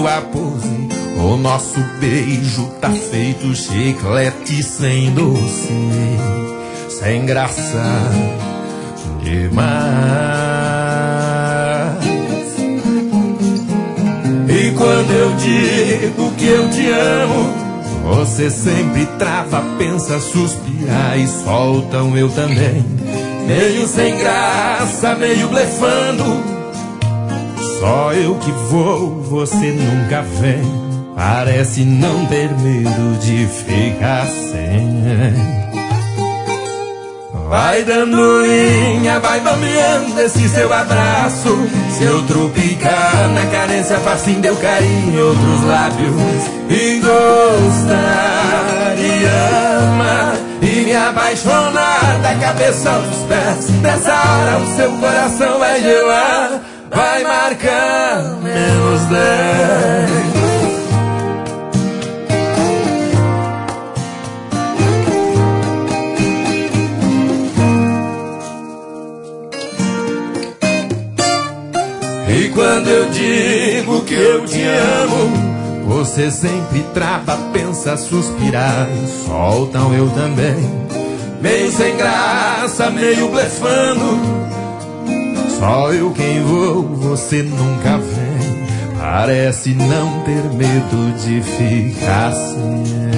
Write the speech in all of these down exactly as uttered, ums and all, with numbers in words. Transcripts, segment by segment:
sua pose. O nosso beijo tá feito chiclete sem doce, sem graça demais. E quando eu digo que eu te amo, você sempre trava, pensa, suspira e solta um eu também. Meio sem graça, meio blefando, só eu que vou, você nunca vem. Parece não ter medo de ficar sem. Vai dando linha, vai bambeando esse seu abraço. Se eu tropicar na carência, facinho deu carinho em outros lábios. E gostar e amar e me apaixonar da cabeça aos pés. Nessa hora o seu coração vai gelar, vai marcar menos dez. E quando eu digo que eu te amo, você sempre trava, pensa, suspirar e solta um eu também. Meio sem graça, meio blefando, só eu quem vou, você nunca vem. Parece não ter medo de ficar sem.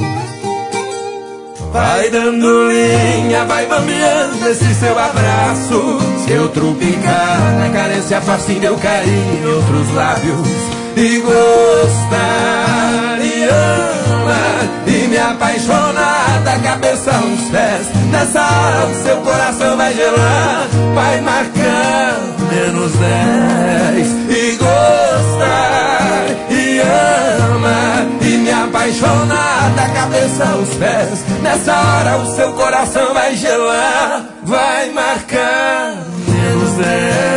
Vai dando linha, vai bambeando esse seu abraço. Se eu tropicar na carência, facinho deu carinho em outros lábios. E gostar e amar e me apaixonar da cabeça aos pés. Nessa hora o seu coração vai gelar, vai marcar menos dez. E gostar e amar e me apaixonar da cabeça aos pés. Nessa hora o seu coração vai gelar, vai marcar menos dez.